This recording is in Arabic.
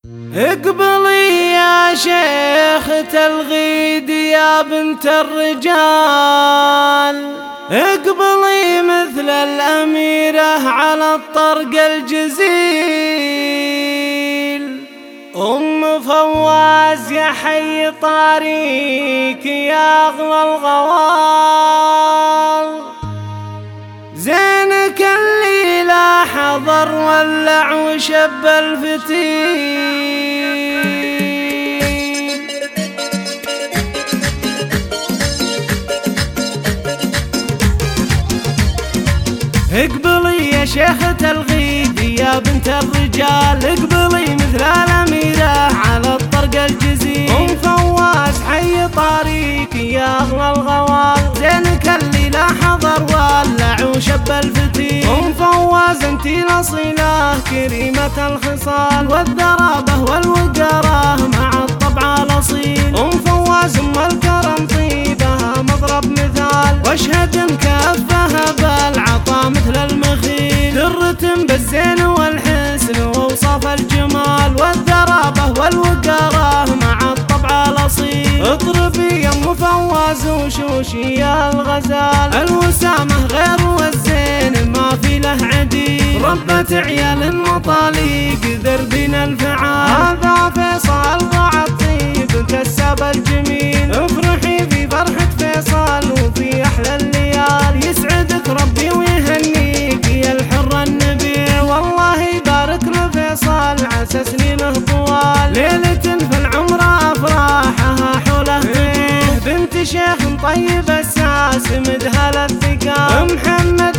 اقبلي يا شيخة الغيد يا بنت الرجال، اقبلي مثل الأميرة على الطرق الجزيل. أم فواز يا حي طاريك يا أغلى الغوال، زينك اللي لا حضر ولع وشب الفتيل. اقبلي يا شيخة الغيد يا بنت الرجال، اقبلي مثل الأميرة على الطرق الجزيل. أم فواز حي طاريك يا أغلى الغوال، زينك اللي لا حضر ولع وشب الفتيل. أم فواز انتي الأصيلة كريمة الخصال، والذرابة والوقارة مع الطبع الأصيل. أم فواز أم الكرم طيبها مضرب مثال، واشهد ان كفها بالعطا مثل المخيل. درة بالزين والحسن ووصف الجمال، والذرابة والوقارة مع الطبع الأصيل. اضربي يا ام فواز وشوشي يا الغزال، الوسامة غير والزين ما في له عديل. ربة عيال مطاليق دربنا الفعال، هذا فيصل ضاع الطيب كسب الجميل. افرحي في فرحة فيصل وفي أحلى الليال، يسعدك ربي ويهنيك يا الحر النبيل. والله يبارك لفيصل عسى سنينه طوال، ليلة في العمر أفراحها حوله فيه. بنت شيخ طيب الساس مدها للثقال، محمد